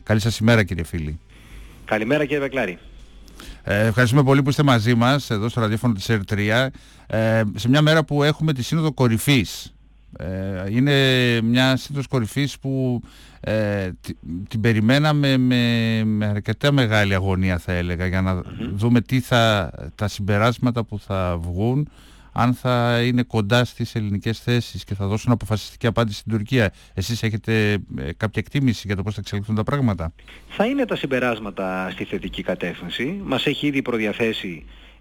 Καλή σας ημέρα, κύριε φίλη. Καλημέρα, κύριε Βεκλάρη. Ευχαριστούμε πολύ που είστε μαζί μας εδώ στο ραδιόφωνο της ΕΡΤ3 σε μια μέρα που έχουμε τη Σύνοδο Κορυφής. Είναι μια σύνοδος κορυφής που την περιμέναμε με αρκετά μεγάλη αγωνία, θα έλεγα, για να δούμε τα συμπεράσματα που θα βγουν, αν θα είναι κοντά στις ελληνικές θέσεις και θα δώσουν αποφασιστική απάντηση στην Τουρκία. Εσείς έχετε κάποια εκτίμηση για το πώς θα εξελιχθούν τα πράγματα? Θα είναι τα συμπεράσματα στη θετική κατεύθυνση. Μας έχει ήδη προδιαθέσει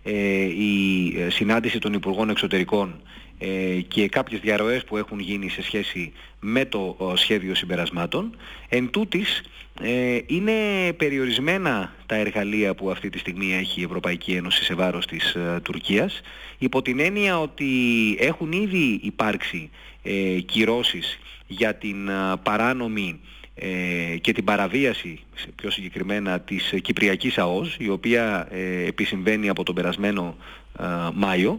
η συνάντηση των Υπουργών Εξωτερικών και κάποιες διαρροές που έχουν γίνει σε σχέση με το σχέδιο συμπερασμάτων. Εν τούτης, είναι περιορισμένα τα εργαλεία που αυτή τη στιγμή έχει η Ευρωπαϊκή Ένωση σε βάρος της Τουρκίας, υπό την έννοια ότι έχουν ήδη υπάρξει κυρώσεις για την παράνομη και την παραβίαση, πιο συγκεκριμένα, της Κυπριακής ΑΟΣ, η οποία επισυμβαίνει από τον περασμένο Μάιο.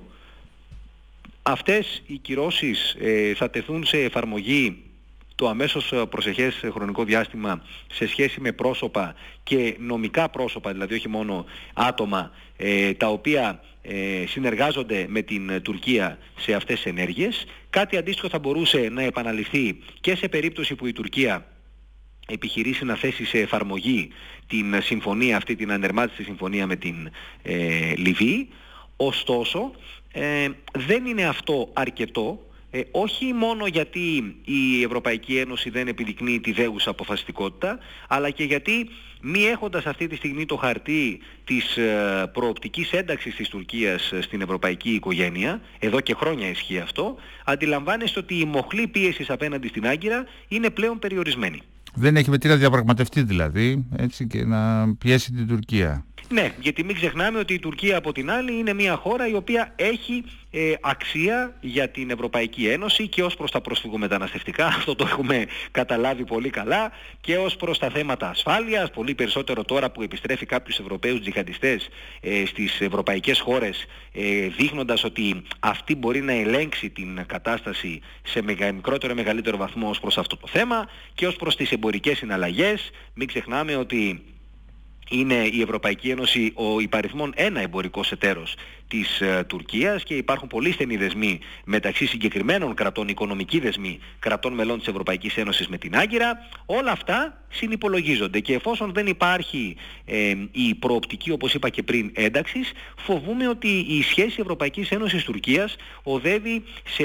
Αυτές οι κυρώσεις θα τεθούν σε εφαρμογή το αμέσως προσεχές χρονικό διάστημα σε σχέση με πρόσωπα και νομικά πρόσωπα, δηλαδή όχι μόνο άτομα τα οποία συνεργάζονται με την Τουρκία σε αυτές τις ενέργειες. Κάτι αντίστοιχο θα μπορούσε να επαναληφθεί και σε περίπτωση που η Τουρκία επιχειρήσει να θέσει σε εφαρμογή την συμφωνία αυτή, την ανερμάτιστη συμφωνία με την Λιβύη. Ωστόσο, δεν είναι αυτό αρκετό, όχι μόνο γιατί η Ευρωπαϊκή Ένωση δεν επιδεικνύει τη δέουσα αποφασιστικότητα, αλλά και γιατί μη έχοντας αυτή τη στιγμή το χαρτί της προοπτικής ένταξης της Τουρκίας στην ευρωπαϊκή οικογένεια, εδώ και χρόνια ισχύει αυτό, αντιλαμβάνεστε ότι η μοχλή πίεσης απέναντι στην Άγκυρα είναι πλέον περιορισμένη. Δεν έχει με τι να διαπραγματευτεί δηλαδή, έτσι, και να πιέσει την Τουρκία. Ναι, γιατί μην ξεχνάμε ότι η Τουρκία από την άλλη είναι μια χώρα η οποία έχει αξία για την Ευρωπαϊκή Ένωση και ως προς τα προσφυγομεταναστευτικά, αυτό το έχουμε καταλάβει πολύ καλά, και ως προς τα θέματα ασφάλειας, πολύ περισσότερο τώρα που επιστρέφει κάποιους Ευρωπαίους τζιχαντιστές στις ευρωπαϊκές χώρες, δείχνοντας ότι αυτή μπορεί να ελέγξει την κατάσταση σε μικρότερο ή μεγαλύτερο βαθμό ως προς αυτό το θέμα, και ως προς τις εμπορικές συναλλαγές. Μην ξεχνάμε ότι είναι η Ευρωπαϊκή Ένωση ο υπαριθμόν ένα εμπορικός εταίρος της Τουρκίας και υπάρχουν πολύ στενοί δεσμοί μεταξύ συγκεκριμένων κρατών, οικονομικοί δεσμοί κρατών μελών της Ευρωπαϊκής Ένωσης με την Άγκυρα. Όλα αυτά συνυπολογίζονται και εφόσον δεν υπάρχει η προοπτική, όπως είπα και πριν, ένταξης, φοβούμε ότι η σχέση Ευρωπαϊκής Ένωσης-Τουρκίας οδεύει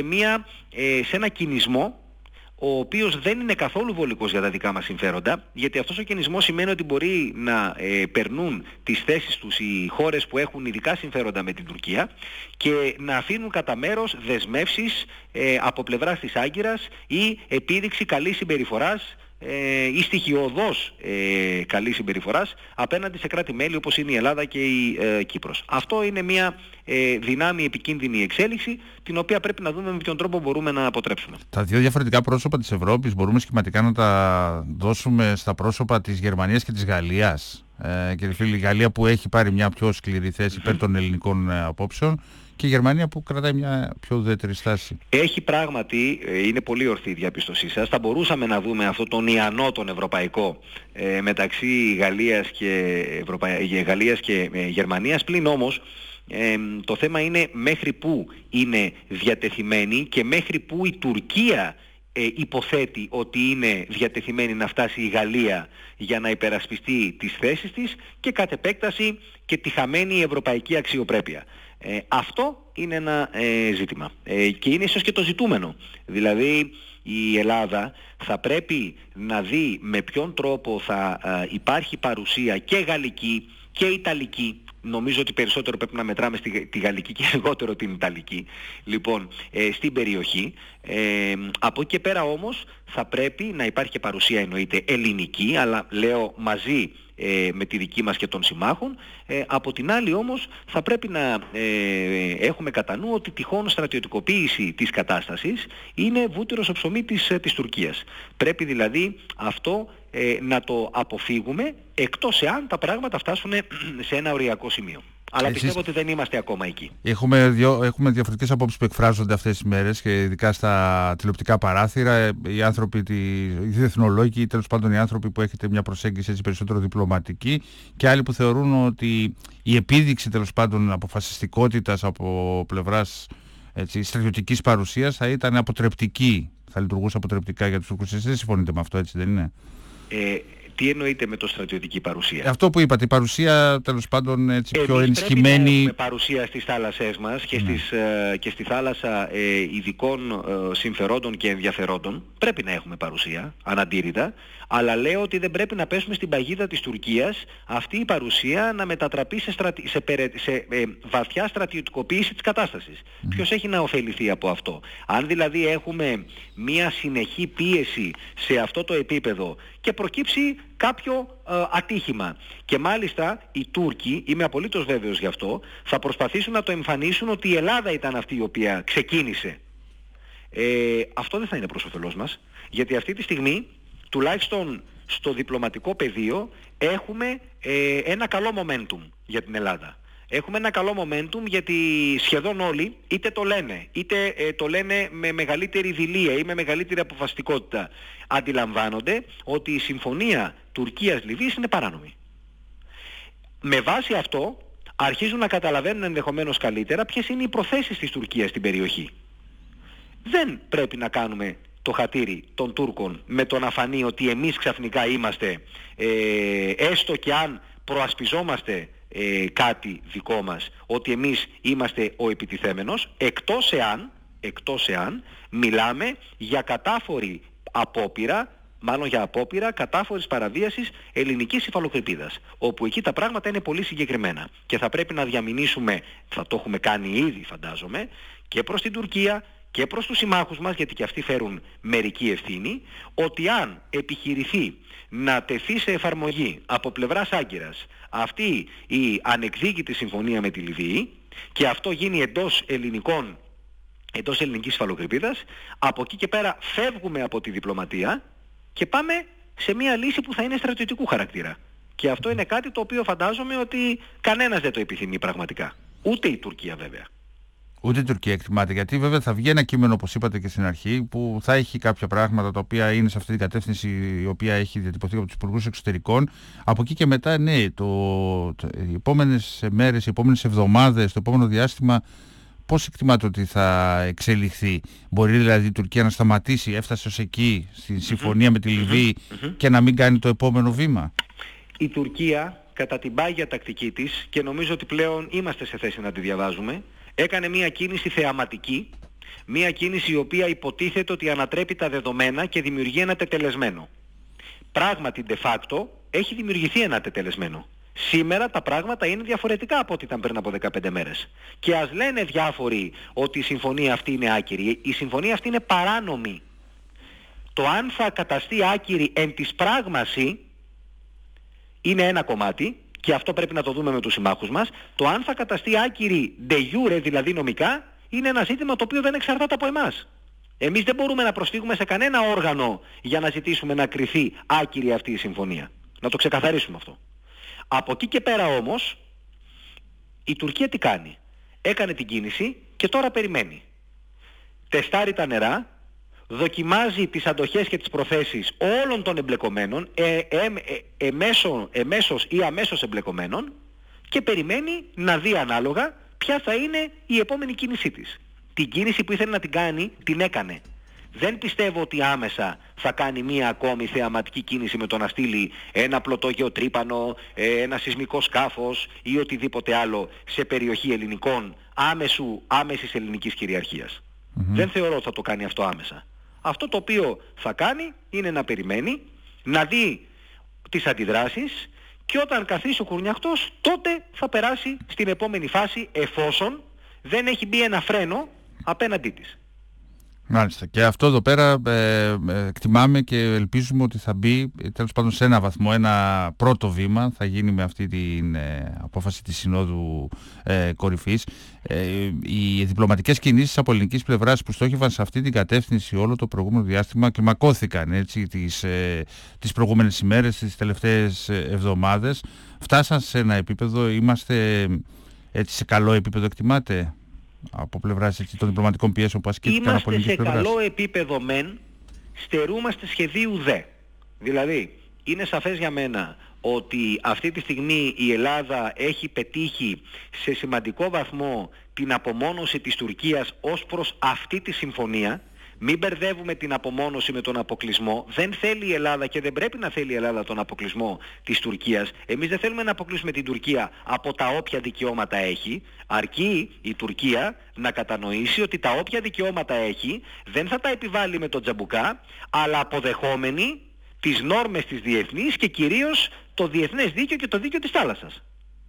σε ένα κινησμό ο οποίος δεν είναι καθόλου βολικός για τα δικά μας συμφέροντα, γιατί αυτός ο κινησμός σημαίνει ότι μπορεί να περνούν τις θέσεις τους οι χώρες που έχουν ειδικά συμφέροντα με την Τουρκία και να αφήνουν κατά μέρος δεσμεύσεις από πλευράς της Άγκυρας ή επίδειξη καλής συμπεριφοράς ή στοιχειωδώς καλής συμπεριφοράς απέναντι σε κράτη-μέλη όπως είναι η Ελλάδα και η Κύπρος. Αυτό είναι μια δυνάμει επικίνδυνη εξέλιξη, την οποία πρέπει να δούμε με ποιον τρόπο μπορούμε να αποτρέψουμε. Τα δύο διαφορετικά πρόσωπα της Ευρώπης μπορούμε σχηματικά να τα δώσουμε στα πρόσωπα της Γερμανίας και της Γαλλίας. Κύριε φίλοι, η Γαλλία που έχει πάρει μια πιο σκληρή θέση υπέρ των ελληνικών απόψεων και η Γερμανία που κρατάει μια πιο ουδέτερη στάση. Έχει πράγματι, είναι πολύ ορθή η διαπίστωσή σας. Θα μπορούσαμε να δούμε αυτό τον ιανό τον ευρωπαϊκό μεταξύ Γαλλίας και Γερμανίας. Πλην όμως το θέμα είναι μέχρι πού είναι διατεθειμένη και μέχρι πού η Τουρκία υποθέτει ότι είναι διατεθειμένη να φτάσει η Γαλλία για να υπερασπιστεί τις θέσεις της και κατ' επέκταση και τη χαμένη ευρωπαϊκή αξιοπρέπεια. Αυτό είναι ένα ζήτημα και είναι ίσως και το ζητούμενο. Δηλαδή η Ελλάδα θα πρέπει να δει με ποιον τρόπο θα υπάρχει παρουσία και γαλλική και ιταλική. Νομίζω ότι περισσότερο πρέπει να μετράμε τη γαλλική και λιγότερο την ιταλική, λοιπόν, στην περιοχή. Από εκεί και πέρα όμως θα πρέπει να υπάρχει και παρουσία, εννοείται, ελληνική, αλλά λέω μαζί με τη δική μας και των συμμάχων. Από την άλλη όμως θα πρέπει να έχουμε κατά νου ότι τυχόν στρατιωτικοποίηση της κατάστασης είναι βούτυρο στο ψωμί της Τουρκίας. Πρέπει δηλαδή αυτό να το αποφύγουμε, εκτός εάν τα πράγματα φτάσουν σε ένα οριακό σημείο. Αλλά πιστεύω ότι δεν είμαστε ακόμα εκεί. Έχουμε διαφορετικές απόψεις που εκφράζονται αυτές τις μέρες και ειδικά στα τηλεοπτικά παράθυρα. Οι άνθρωποι, οι διεθνολόγοι, τέλος πάντων οι άνθρωποι που έχετε μια προσέγγιση έτσι περισσότερο διπλωματική, και άλλοι που θεωρούν ότι η επίδειξη τέλος πάντων αποφασιστικότητας από πλευράς στρατιωτικής παρουσίας θα ήταν αποτρεπτική, θα λειτουργούσε αποτρεπτικά για τους Τούρκους. Εσείς δεν συμφωνείτε με αυτό, έτσι δεν είναι? Τι εννοείτε με το στρατιωτική παρουσία? Αυτό που είπατε, η παρουσία τέλος πάντων έτσι πιο ενισχυμένη. Πρέπει να έχουμε παρουσία στις θάλασσές μας και στη θάλασσα ειδικών συμφερόντων και ενδιαφερόντων. Πρέπει να έχουμε παρουσία, αναντήρητα. Αλλά λέω ότι δεν πρέπει να πέσουμε στην παγίδα της Τουρκίας αυτή η παρουσία να μετατραπεί σε βαθιά στρατιωτικοποίηση της κατάστασης. Ποιος έχει να ωφεληθεί από αυτό? Αν δηλαδή έχουμε μία συνεχή πίεση σε αυτό το επίπεδο και προκύψει κάποιο ατύχημα, και μάλιστα οι Τούρκοι, είμαι απολύτως βέβαιος γι' αυτό, θα προσπαθήσουν να το εμφανίσουν ότι η Ελλάδα ήταν αυτή η οποία ξεκίνησε. Αυτό δεν θα είναι προς όφελός μας, γιατί αυτή τη στιγμή τουλάχιστον στο διπλωματικό πεδίο έχουμε ένα καλό momentum για την Ελλάδα. Έχουμε ένα καλό momentum γιατί σχεδόν όλοι είτε το λένε, είτε το λένε με μεγαλύτερη δειλία ή με μεγαλύτερη αποφασιστικότητα, αντιλαμβάνονται ότι η συμφωνία Τουρκίας-Λιβύης είναι παράνομη. Με βάση αυτό αρχίζουν να καταλαβαίνουν ενδεχομένως καλύτερα ποιες είναι οι προθέσεις της Τουρκίας στην περιοχή. Δεν πρέπει να κάνουμε το χατήρι των Τούρκων με το να φανεί ότι εμείς ξαφνικά είμαστε, έστω και αν προασπιζόμαστε κάτι δικό μας, ότι εμείς είμαστε ο επιτιθέμενος, εκτός εάν μιλάμε για κατάφορη απόπειρα, μάλλον για απόπειρα κατάφορης παραβίασης ελληνικής υφαλοκρηπίδας, όπου εκεί τα πράγματα είναι πολύ συγκεκριμένα και θα πρέπει να διαμηνήσουμε, θα το έχουμε κάνει ήδη φαντάζομαι, και προς την Τουρκία και προς τους συμμάχους μας, γιατί και αυτοί φέρουν μερική ευθύνη, ότι αν επιχειρηθεί να τεθεί σε εφαρμογή από πλευράς Άγκυρας αυτή η ανεκδίκητη συμφωνία με τη Λιβύη και αυτό γίνει εντός ελληνικής υφαλοκρηπίδας, από εκεί και πέρα φεύγουμε από τη διπλωματία και πάμε σε μια λύση που θα είναι στρατιωτικού χαρακτήρα. Και αυτό είναι κάτι το οποίο φαντάζομαι ότι κανένας δεν το επιθυμεί πραγματικά. Ούτε η Τουρκία βέβαια. Ούτε η Τουρκία εκτιμάται, γιατί βέβαια θα βγει ένα κείμενο, όπως είπατε και στην αρχή, που θα έχει κάποια πράγματα τα οποία είναι σε αυτή την κατεύθυνση, η οποία έχει διατυπωθεί από τους Υπουργούς Εξωτερικών. Από εκεί και μετά, ναι, οι επόμενες μέρες, οι επόμενες εβδομάδες, το επόμενο διάστημα, πώς εκτιμάτε ότι θα εξελιχθεί? Μπορεί δηλαδή η Τουρκία να σταματήσει, έφτασε ως εκεί, στη συμφωνία με τη Λιβύη και να μην κάνει το επόμενο βήμα? Η Τουρκία, κατά την πάγια τακτική της, και νομίζω ότι πλέον είμαστε σε θέση να τη διαβάζουμε, έκανε μια κίνηση θεαματική, μια κίνηση η οποία υποτίθεται ότι ανατρέπει τα δεδομένα και δημιουργεί ένα τετελεσμένο. Πράγματι, de facto, έχει δημιουργηθεί ένα τετελεσμένο. Σήμερα τα πράγματα είναι διαφορετικά από ό,τι ήταν πριν από 15 μέρες. Και ας λένε διάφοροι ότι η συμφωνία αυτή είναι άκυρη, η συμφωνία αυτή είναι παράνομη. Το αν θα καταστεί άκυρη εν της πράγμαση είναι ένα κομμάτι, και αυτό πρέπει να το δούμε με τους συμμάχους μας. Το αν θα καταστεί άκυρη de jure, δηλαδή νομικά, είναι ένα ζήτημα το οποίο δεν εξαρτάται από εμάς. Εμείς δεν μπορούμε να προσφύγουμε σε κανένα όργανο για να ζητήσουμε να κριθεί άκυρη αυτή η συμφωνία. Να το ξεκαθαρίσουμε αυτό. Από εκεί και πέρα όμως, η Τουρκία τι κάνει? Έκανε την κίνηση και τώρα περιμένει. Τεστάρει τα νερά, δοκιμάζει τις αντοχές και τις προθέσεις όλων των εμπλεκομένων, εμέσως ή αμέσως εμπλεκομένων, και περιμένει να δει ανάλογα ποια θα είναι η επόμενη κίνησή της. Την κίνηση που ήθελε να την κάνει, την έκανε. Δεν πιστεύω ότι άμεσα θα κάνει μία ακόμη θεαματική κίνηση με το να στείλει ένα πλωτόγειο τρύπανο, ένα σεισμικό σκάφος ή οτιδήποτε άλλο σε περιοχή άμεσης ελληνικής κυριαρχίας. Δεν θεωρώ ότι θα το κάνει αυτό άμεσα. Αυτό το οποίο θα κάνει είναι να περιμένει, να δει τις αντιδράσεις, και όταν καθίσει ο κουρνιαχτός, τότε θα περάσει στην επόμενη φάση, εφόσον δεν έχει μπει ένα φρένο απέναντί της. Μάλιστα. Και αυτό εδώ πέρα εκτιμάμε και ελπίζουμε ότι θα μπει τέλος πάντων σε ένα βαθμό, ένα πρώτο βήμα θα γίνει με αυτή την απόφαση της Συνόδου Κορυφής. Οι διπλωματικές κινήσεις από ελληνικής πλευράς που στόχευαν σε αυτή την κατεύθυνση όλο το προηγούμενο διάστημα κλιμακώθηκαν έτσι, τις προηγούμενες ημέρες, τις τελευταίες εβδομάδες. Φτάσαν σε ένα επίπεδο, είμαστε έτσι σε καλό επίπεδο εκτιμάται από πλευράς των διπλωματικών πιέσεων που ασκήθηκαν από ελληνικής πλευράς? Είμαστε σε καλό επίπεδο μεν, στερούμαστε σχεδίου δε. Δηλαδή, είναι σαφές για μένα ότι αυτή τη στιγμή η Ελλάδα έχει πετύχει σε σημαντικό βαθμό την απομόνωση της Τουρκίας ως προς αυτή τη συμφωνία. Μην μπερδεύουμε την απομόνωση με τον αποκλεισμό. Δεν θέλει η Ελλάδα και δεν πρέπει να θέλει η Ελλάδα τον αποκλεισμό της Τουρκίας. Εμείς δεν θέλουμε να αποκλείσουμε την Τουρκία από τα όποια δικαιώματα έχει. Αρκεί η Τουρκία να κατανοήσει ότι τα όποια δικαιώματα έχει δεν θα τα επιβάλλει με τον τζαμπουκά, αλλά αποδεχόμενη τις νόρμες της διεθνής και κυρίως το διεθνές δίκαιο και το δίκαιο της θάλασσας.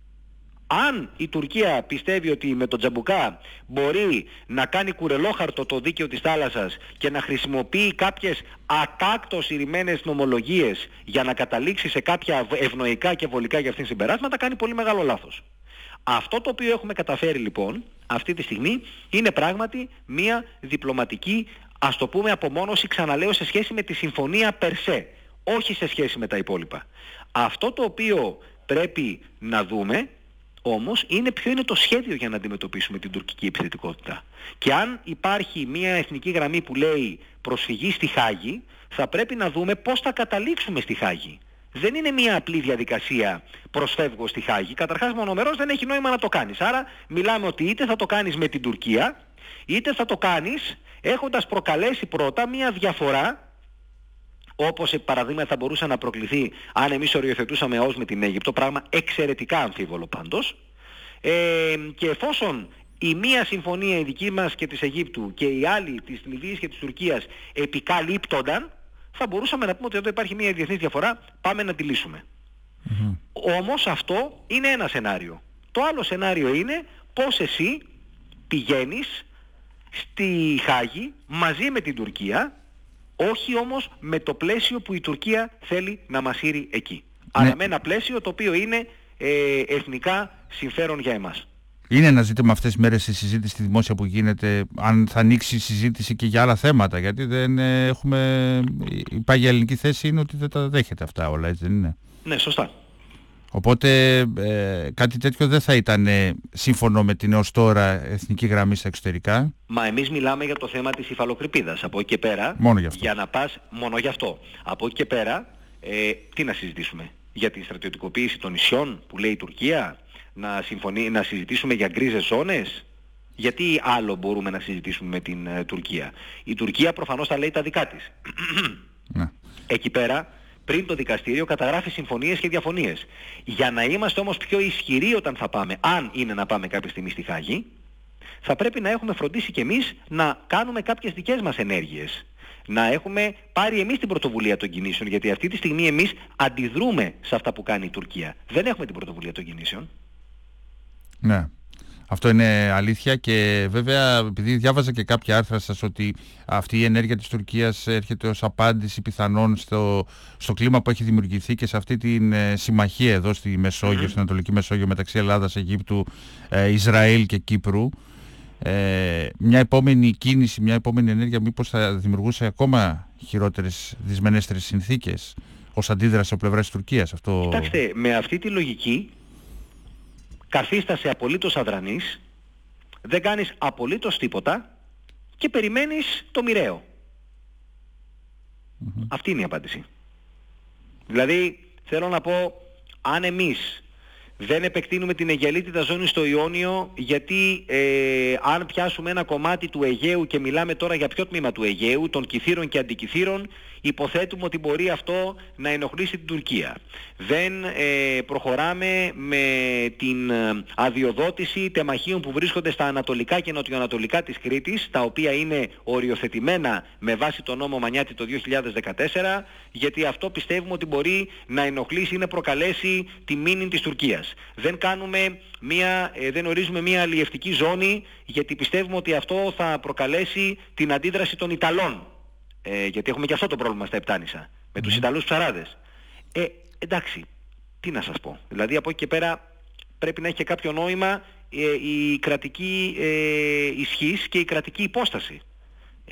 Αν η Τουρκία πιστεύει ότι με τον τζαμπουκά μπορεί να κάνει κουρελόχαρτο το δίκαιο της θάλασσας και να χρησιμοποιεί κάποιες ατάκτως ηρημένες νομολογίες για να καταλήξει σε κάποια ευνοϊκά και βολικά για αυτήν συμπεράσματα, κάνει πολύ μεγάλο λάθος. Αυτό το οποίο έχουμε καταφέρει λοιπόν αυτή τη στιγμή είναι πράγματι μια διπλωματική, ας το πούμε, απομόνωση, ξαναλέω, σε σχέση με τη συμφωνία περσέ, όχι σε σχέση με τα υπόλοιπα. Αυτό το οποίο πρέπει να δούμε όμως είναι ποιο είναι το σχέδιο για να αντιμετωπίσουμε την τουρκική επιθετικότητα. Και αν υπάρχει μια εθνική γραμμή που λέει προσφυγή στη Χάγη, θα πρέπει να δούμε πώς θα καταλήξουμε στη Χάγη. Δεν είναι μια απλή διαδικασία προσφεύγω στη Χάγη. Καταρχάς μονομερώς δεν έχει νόημα να το κάνεις. Άρα μιλάμε ότι είτε θα το κάνεις με την Τουρκία, είτε θα το κάνεις έχοντας προκαλέσει πρώτα μια διαφορά, όπως παραδείγμα θα μπορούσε να προκληθεί αν εμείς οριοθετούσαμε ως με την Αίγυπτο, πράγμα εξαιρετικά αμφίβολο πάντως, και εφόσον η μία συμφωνία η δική μας και της Αιγύπτου και η άλλη της Λιβύης και της Τουρκίας επικαλύπτονταν, θα μπορούσαμε να πούμε ότι εδώ υπάρχει μια διεθνής διαφορά, πάμε να τη λύσουμε. Όμως αυτό είναι ένα σενάριο. Το άλλο σενάριο είναι πώς εσύ πηγαίνεις στη Χάγη μαζί με την Τουρκία, όχι όμως με το πλαίσιο που η Τουρκία θέλει να μας σύρει εκεί. Αλλά με ένα πλαίσιο το οποίο είναι εθνικά συμφέρον για εμάς. Είναι ένα ζήτημα αυτές τις μέρες η συζήτηση στη δημόσια που γίνεται, αν θα ανοίξει η συζήτηση και για άλλα θέματα, γιατί δεν έχουμε... Η πάγια ελληνική θέση είναι ότι δεν τα δέχεται αυτά όλα, έτσι δεν είναι? Ναι, σωστά. Οπότε κάτι τέτοιο δεν θα ήταν σύμφωνο με την έως τώρα εθνική γραμμή στα εξωτερικά. Μα εμείς μιλάμε για το θέμα της υφαλοκρηπίδας. Από εκεί και πέρα, μόνο γι' αυτό. Για να πας, μόνο γι' αυτό. Από εκεί και πέρα, τι να συζητήσουμε? Για τη στρατιωτικοποίηση των νησιών που λέει η Τουρκία? Να συζητήσουμε για γκρίζες ζώνες? Γιατί άλλο μπορούμε να συζητήσουμε με την Τουρκία? Η Τουρκία προφανώς θα λέει τα δικά της. Εκεί πέρα, πριν το δικαστήριο καταγράφει συμφωνίες και διαφωνίες. Για να είμαστε όμως πιο ισχυροί όταν θα πάμε, αν είναι να πάμε κάποια στιγμή στη Χάγη, θα πρέπει να έχουμε φροντίσει κι εμείς να κάνουμε κάποιες δικές μας ενέργειες. Να έχουμε πάρει εμείς την πρωτοβουλία των κινήσεων, γιατί αυτή τη στιγμή εμείς αντιδρούμε σε αυτά που κάνει η Τουρκία. Δεν έχουμε την πρωτοβουλία των κινήσεων. Ναι. Αυτό είναι αλήθεια και βέβαια επειδή διάβαζα και κάποια άρθρα σας ότι αυτή η ενέργεια της Τουρκίας έρχεται ως απάντηση πιθανόν στο κλίμα που έχει δημιουργηθεί και σε αυτή την συμμαχία εδώ στη Μεσόγειο, στην Ανατολική Μεσόγειο μεταξύ Ελλάδας, Αιγύπτου, Ισραήλ και Κύπρου, μια επόμενη κίνηση, μια επόμενη ενέργεια μήπως θα δημιουργούσε ακόμα χειρότερες, δυσμενέστερες συνθήκες ως αντίδραση από πλευράς της Τουρκίας? Αυτό... Κοιτάξτε, με αυτή τη λογική καθίστασαι απολύτως αδρανής, δεν κάνεις απολύτως τίποτα και περιμένεις το μοιραίο. Αυτή είναι η απάντηση. Δηλαδή, θέλω να πω, αν εμείς δεν επεκτείνουμε την αιγελίτιδα ζώνη στο Ιόνιο, γιατί αν πιάσουμε ένα κομμάτι του Αιγαίου και μιλάμε τώρα για ποιο τμήμα του Αιγαίου, των Κυθύρων και Αντικυθύρων, υποθέτουμε ότι μπορεί αυτό να ενοχλήσει την Τουρκία. Δεν προχωράμε με την αδειοδότηση τεμαχίων που βρίσκονται στα ανατολικά και νοτιοανατολικά της Κρήτης, τα οποία είναι οριοθετημένα με βάση τον νόμο Μανιάτη το 2014, γιατί αυτό πιστεύουμε ότι μπορεί να ενοχλήσει ή να προκαλέσει τη μήνυ της Τουρκίας. Δεν ορίζουμε μια αλλιευτική ζώνη, γιατί πιστεύουμε ότι αυτό θα προκαλέσει την αντίδραση των Ιταλών. Γιατί έχουμε και αυτό το πρόβλημα στα Επτάνησα με τους Ιταλούς ψαράδες. Εντάξει, τι να σας πω. Δηλαδή από εκεί και πέρα πρέπει να έχει και κάποιο νόημα η κρατική ισχύς και η κρατική υπόσταση.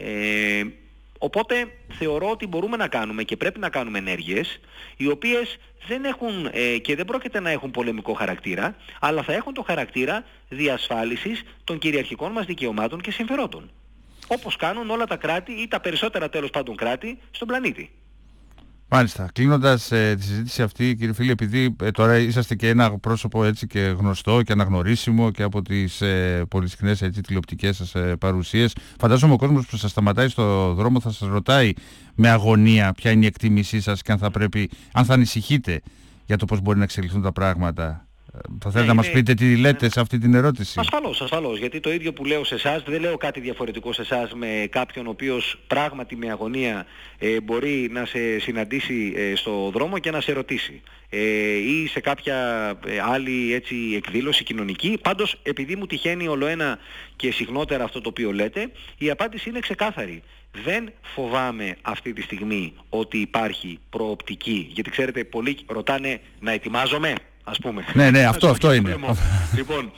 Οπότε θεωρώ ότι μπορούμε να κάνουμε και πρέπει να κάνουμε ενέργειες οι οποίες δεν έχουν και δεν πρόκειται να έχουν πολεμικό χαρακτήρα, αλλά θα έχουν το χαρακτήρα διασφάλισης των κυριαρχικών μας δικαιωμάτων και συμφερόντων. Όπως κάνουν όλα τα κράτη ή τα περισσότερα τέλος πάντων κράτη στον πλανήτη. Μάλιστα. Κλείνοντας τη συζήτηση αυτή, κύριε Φίλη, επειδή τώρα είσαστε και ένα πρόσωπο έτσι και γνωστό και αναγνωρίσιμο και από τις πολύ συχνές τηλεοπτικές σας παρουσίες, φαντάζομαι ο κόσμος που σας σταματάει στο δρόμο θα σας ρωτάει με αγωνία ποια είναι η εκτίμησή σας και αν θα ανησυχείτε για το πώς μπορεί να εξελιχθούν τα πράγματα. Θα θέλετε να μας πείτε τι λέτε σε αυτή την ερώτηση? Ασφαλώς, γιατί το ίδιο που λέω σε εσάς, δεν λέω κάτι διαφορετικό σε εσάς με κάποιον ο οποίος πράγματι με αγωνία μπορεί να σε συναντήσει στο δρόμο και να σε ρωτήσει ή σε κάποια άλλη έτσι εκδήλωση κοινωνική. Πάντως, επειδή μου τυχαίνει ολοένα και συχνότερα αυτό το οποίο λέτε, η απάντηση είναι ξεκάθαρη. Δεν φοβάμαι αυτή τη στιγμή ότι υπάρχει προοπτική, γιατί ξέρετε πολλοί ρωτάνε να ετοιμάζομαι, ας πούμε. Ναι, αυτό είναι. Λοιπόν,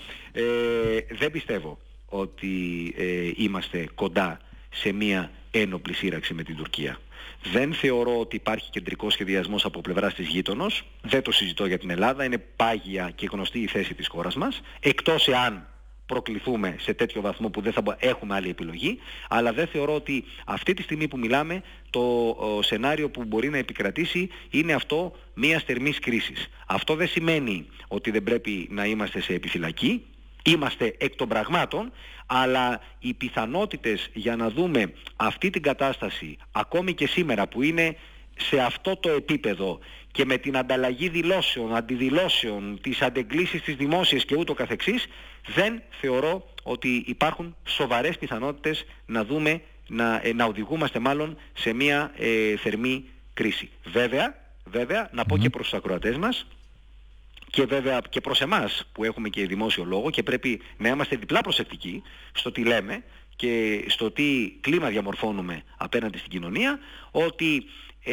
δεν πιστεύω ότι είμαστε κοντά σε μια ένοπλη σύραξη με την Τουρκία. Δεν θεωρώ ότι υπάρχει κεντρικός σχεδιασμός από πλευράς της γείτονος. Δεν το συζητώ για την Ελλάδα. Είναι πάγια και γνωστή η θέση της χώρας μας. Εκτός εάν προκληθούμε σε τέτοιο βαθμό που δεν θα έχουμε άλλη επιλογή, αλλά δεν θεωρώ ότι αυτή τη στιγμή που μιλάμε το σενάριο που μπορεί να επικρατήσει είναι αυτό μιας θερμής κρίσης. Αυτό δεν σημαίνει ότι δεν πρέπει να είμαστε σε επιφυλακή, είμαστε εκ των πραγμάτων, αλλά οι πιθανότητες για να δούμε αυτή την κατάσταση ακόμη και σήμερα που είναι σε αυτό το επίπεδο και με την ανταλλαγή δηλώσεων, αντιδηλώσεων, τις αντεγκλήσεις της δημόσιας και ούτω καθεξής, δεν θεωρώ ότι υπάρχουν σοβαρές πιθανότητες να δούμε, να οδηγούμαστε μάλλον σε μια θερμή κρίση. Βέβαια, να πω και προς τους ακροατές μας και βέβαια και προς εμάς που έχουμε και δημόσιο λόγο και πρέπει να είμαστε διπλά προσεκτικοί στο τι λέμε και στο τι κλίμα διαμορφώνουμε απέναντι στην κοινωνία, ότι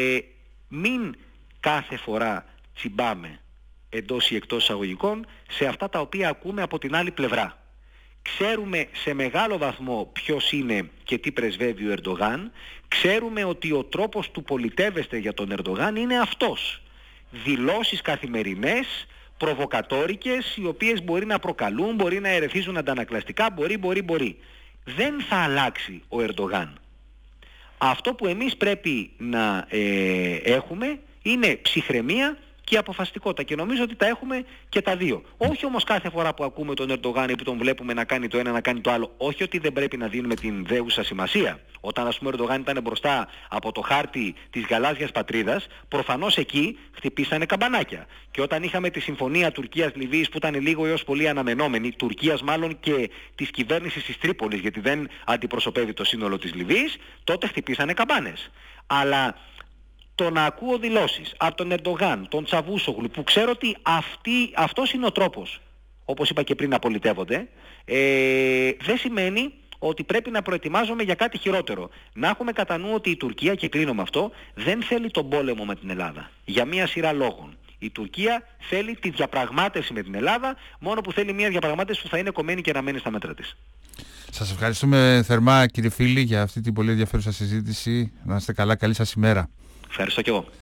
μην κάθε φορά τσιμπάμε εντός ή εκτός εισαγωγικών σε αυτά τα οποία ακούμε από την άλλη πλευρά. Ξέρουμε σε μεγάλο βαθμό ποιος είναι και τι πρεσβεύει ο Ερντογάν. Ξέρουμε ότι ο τρόπος του πολιτεύεστε για τον Ερντογάν είναι αυτός. Δηλώσεις καθημερινές, προβοκατόρικες, οι οποίες μπορεί να προκαλούν, μπορεί να ερεθίζουν αντανακλαστικά, μπορεί. Δεν θα αλλάξει ο Ερντογάν. Αυτό που εμείς πρέπει να έχουμε είναι ψυχραιμία και αποφασιστικότητα και νομίζω ότι τα έχουμε και τα δύο. Όχι όμως κάθε φορά που ακούμε τον Ερντογάν ή που τον βλέπουμε να κάνει το ένα να κάνει το άλλο, όχι ότι δεν πρέπει να δίνουμε την δέουσα σημασία. Όταν ας πούμε ο Ερντογάν ήταν μπροστά από το χάρτη της γαλάζιας πατρίδας, προφανώς εκεί χτυπήσανε καμπανάκια. Και όταν είχαμε τη συμφωνία Τουρκίας-Λιβύης που ήταν λίγο έως πολύ αναμενόμενη, Τουρκίας μάλλον και της κυβέρνησης της Τρίπολης, γιατί δεν αντιπροσωπεύει το σύνολο της Λιβύης, τότε χτυπήσανε καμπάνες. Αλλά το να ακούω δηλώσεις από τον Ερντογάν, τον Τσαβούσογλου, που ξέρω ότι αυτός είναι ο τρόπος, όπως είπα και πριν, να πολιτεύονται, δεν σημαίνει ότι πρέπει να προετοιμάζομαι για κάτι χειρότερο. Να έχουμε κατά νου ότι η Τουρκία, και κλείνω με αυτό, δεν θέλει τον πόλεμο με την Ελλάδα. Για μία σειρά λόγων. Η Τουρκία θέλει τη διαπραγμάτευση με την Ελλάδα, μόνο που θέλει μια διαπραγμάτευση που θα είναι κομμένη και ραμμένη στα μέτρα της. Σας ευχαριστούμε θερμά, κύριε Φίλη, για αυτή την πολύ ενδιαφέρουσα συζήτηση. Να είστε καλά, καλή σας ημέρα. Ευχαριστώ και εγώ.